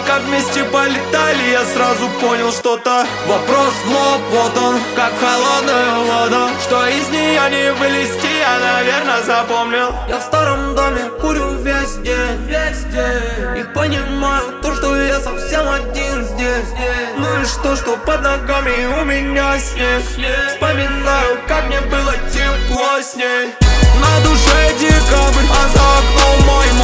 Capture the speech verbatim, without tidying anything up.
как вместе полетали, я сразу понял что-то. Вопрос в лоб, вот он, как холодная вода. Что из нее не вылезти, я, наверное, запомнил. Я в старом доме курю весь день, весь день, и понимаю то, что я совсем один здесь. Ну и что, что под ногами у меня снег. Вспоминаю, как мне было тепло с ней. На душе декабрь, а за окном мой